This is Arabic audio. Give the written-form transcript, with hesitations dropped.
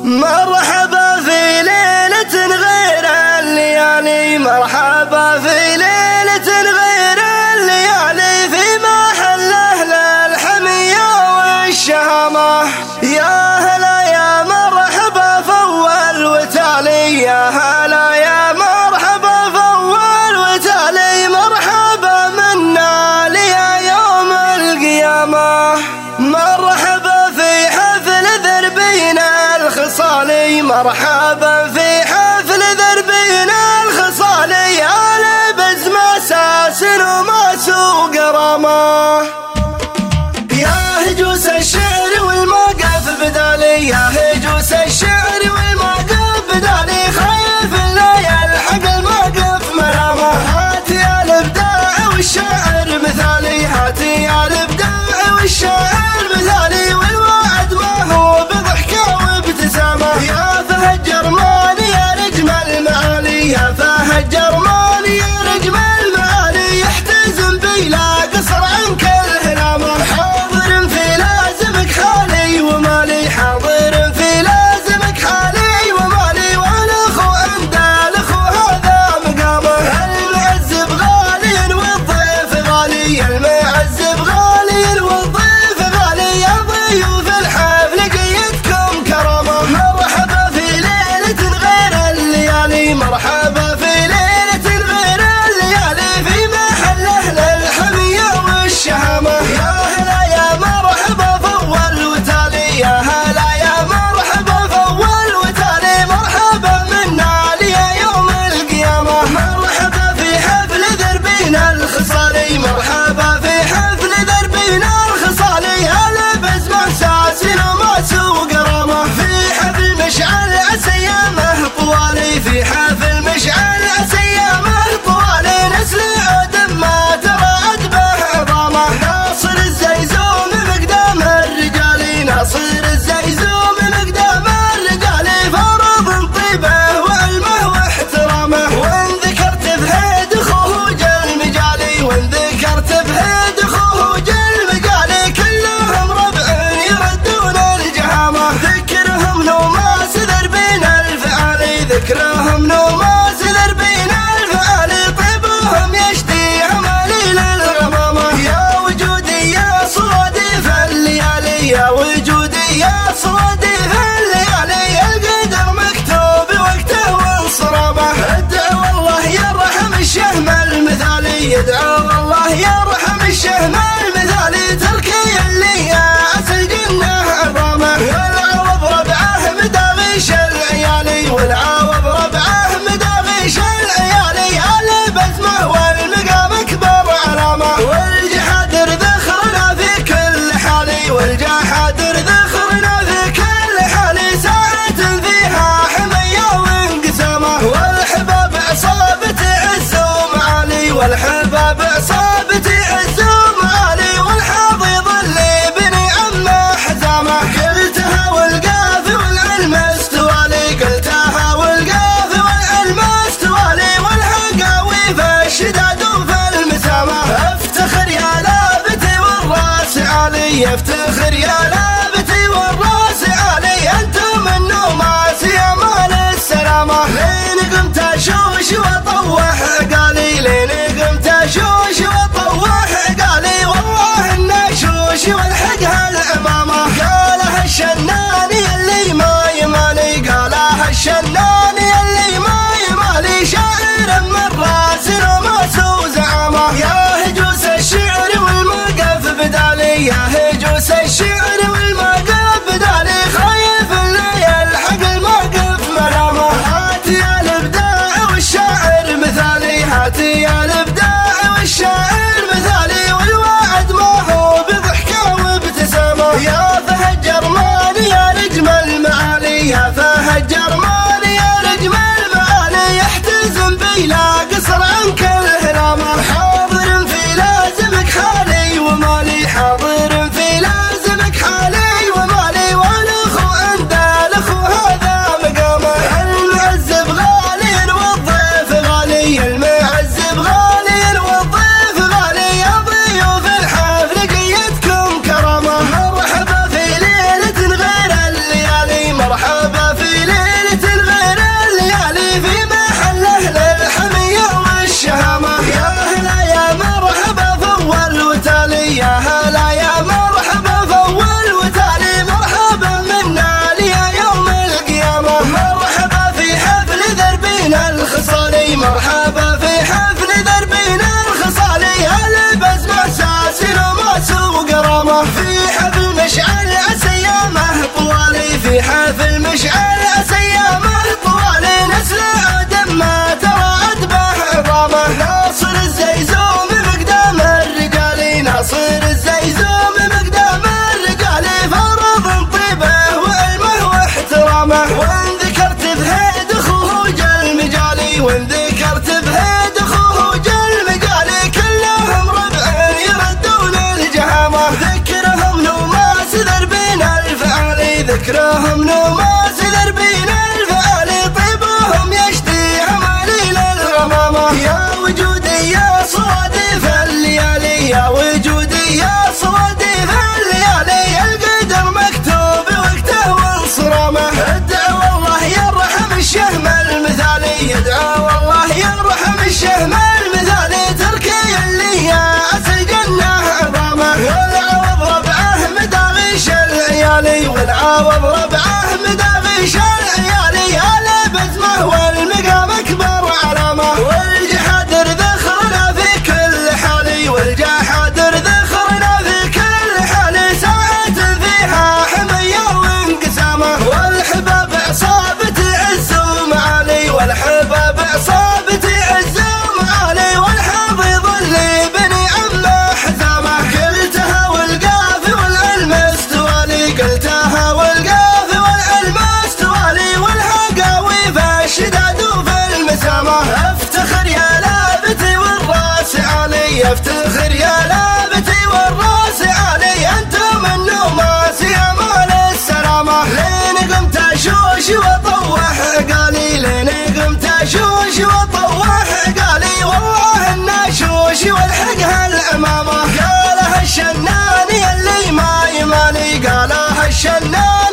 مرحبا في ليلة غير الليالي، مرحبا في ليلة غير الليالي، في محل أهل الحمية والشهامة. يا هلا يا مرحبا فول وتالي، يا هلا يا مرحبا فول وتالي، مرحبا منا لي يوم القيامة. مرحبا في حفل ذربينا الخصالي، مرحبا في حفل ذربينا الخصالي، يا لبز مساس وما سوق رماه. يا هجوس الشعر والموقف بدالي، يا هجوس الشعر والموقف بدالي، خايف لا يلحق الموقف ملامه. هاتي يا الابداع والشعر مثالي، هاتي يا الابداع والشعر مثالي، والوعد ما هو بضحكه وابتسامه. يا فهد جرماني يا نجم المعالي، يا فهد جرماني يا نجم المعالي، يحتزم بي لا قصر عنك الهلامه. حاضر في لازمك حالي ومالي، حاضر في لازمك حالي ومالي، والاخو عند الاخو هذا مقامه. المعزب غالي والضيف غالي، المعزب غالي والضيف غالي، يا ضيوف الحفل قيدكم كرامه. مرحبا في ليلة غير الليالي، مرحبا في ليلة غير الليالي، في محل أهل الحمية والشهامة. يا هلا يا مرحبا فول وتالي، يا هلا يا مرحبا فول وتالي، مرحبا منا لي يوم القيامة. مرحبا في حفل ذربينا الخصالي، مرحبا في حفل ذربينا الخصالي، يا لبس محساس وما سوق رماه. في حفل مشعل عسيامه طوالي، في حفل مشعل عسيامه طوالي، نسل عود ما ترعد به عظامه. ناصر الزيزوم مقدام الرجالي، ناصر الزيزوم مقدام الرجالي، فرض طيبه وعلمه واحترامه. وان ذكرت بهيد اخوه جل مجالي، وان ذكرت بهيد اخوه جل مجالي، كلهم ربع يردون الجهامه. ذكرهم نوماس ذربين الفعالي، ذكرهم نوماس ذربين الفعالي، طيبهم يشتي عمالي للغمامه. يا وجودي يا صودي في الليالي، يا وجودي يا صودي في الليالي، القدر مكتوب وقته وانصرامه. ادعو الله يرحم الشهم المثالي، يدعو الله يرحم الشهم المثالي، تركي اللي ياس الجنه عظامه. والعوض ربعه مداغيش العيالي، والعوض ربعه مداغيش العيالي، البسمه والمقام اكبر علامه. والجحادر ذخرنا في كل حالي، والجحادر ذخرنا في كل حالي، ساعة فيها حمية وانقسامه. والحباب عصابتي عز ومعالي، والحباب عصابتي عز ومعالي، والحاضي ظلي بني عمه حزامه. قلتها والقافي والعلم استوالي، قلتها والقافي والعلم استوالي، والحقاوي في الشداد وفي المسامه. افتخر يا لابتي والراس عالي، افتخر يا لابتي والراس عالي، انتم النوماس يا مال السلامه. لين قمت اشوش واطوح عقالي، لين قمت اشوش واطوح عقالي، والله النشوش والحقها العمامه. قالها الشناني اللي ما يمالي، قالها الشناني اللي ما يمالي، شاعر من راس نوماس وزعامه. يا هجوس الشعر والموقف بدالي، يا هجوس الشعر فكرهم نوماس ذربين الفعالي طيبهم يشتي عمالي للغمامة يا وجودي يا صوادي في الليالي يا وجودي يا صوادي في الليالي القدر مكتوب وقته وانصرامه ادعو الله يرحم الشهم المثالي ادعو الله يرحم الشهم المثالي تركي اللي يا الجنة عظامه والعوض ربعه مداغيش العيالي والعوض ربعه مداغيش العيالي على بزمه والمقام اكبر علامه والجحادر ذخرنا في كل حالي والجحادر ذخرنا في كل حالي ساعة فيها حمية وانقسامه والحباب عصابتي عز ومعالي والحباب عصابتي عز ومعالي والحافظ اللي بني عمه حزامه قلتها والقافي والعلم استوالي قلتها والقافي والعلم استوالي والحقاوي في الشداد وفي المسامه افتخر يا لابتي والراس علي افتخر يا لابتي والراس علي انتم النوماس يا مال السلامه لين قمت اشوش وطوح قالي لين قمت اشوش وطوح قالي والله الناشوش والحقها الامامه قالها الشناني اللي ما يمالي قالها الشناني